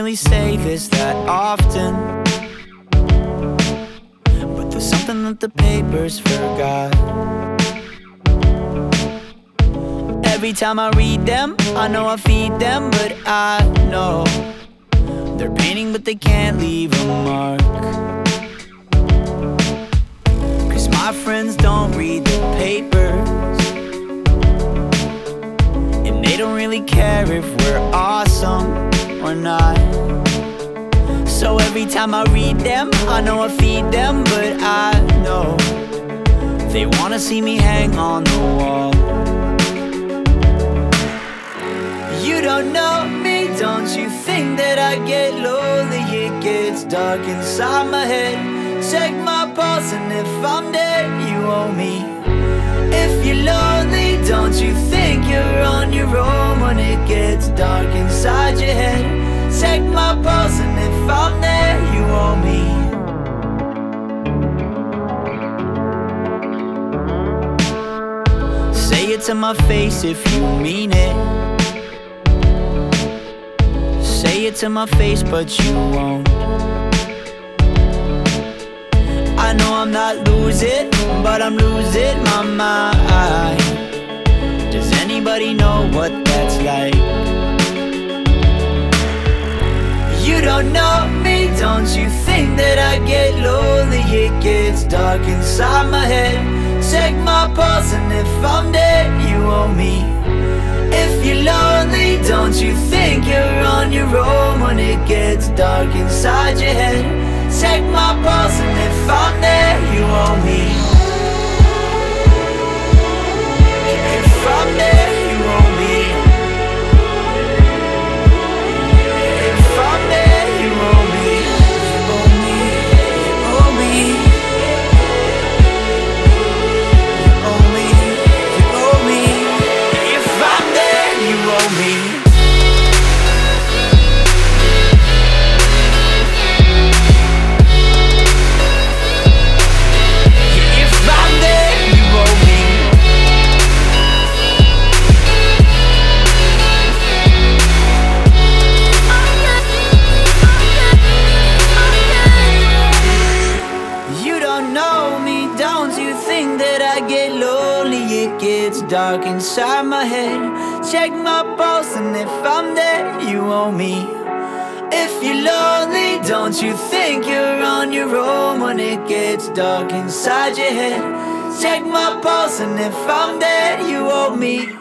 really say this that often, but there's something that the papers forgot. Every time I read them, I know I feed them, but I know they're painting but they can't leave a mark. Cause my friends don't read the papers, and they don't really care if we're awesome or not. So every time I read them, I know I feed them, but I know they wanna see me hang on the wall. You don't know me, don't you think that I get lonely? It gets dark inside my head. Check my pulse and if I'm dead, you owe me. If you're lonely, don't you think you're on your own when it gets dark inside your head? Check my pulse and if I'm there, you owe me. Say it to my face if you mean it. Say it to my face, but you won't. I know I'm not losing, but I'm losing my mind. Does anybody know what that's like? You don't know me, don't you think that I get lonely? It gets dark inside my head. Check my pulse and if I'm dead, you owe me. If you're lonely, don't you think you're on your own when it gets dark inside your head? Check my pulse and if I'm there, you owe me. If I'm there, you owe me. If I'm there, you owe me. You owe me, you owe me. You owe me, you owe me. If I'm there, you owe me. Dark inside my head. Check my pulse and if I'm there, you owe me. If you're lonely, don't you think you're on your own when it gets dark inside your head? Check my pulse and if I'm there, you owe me.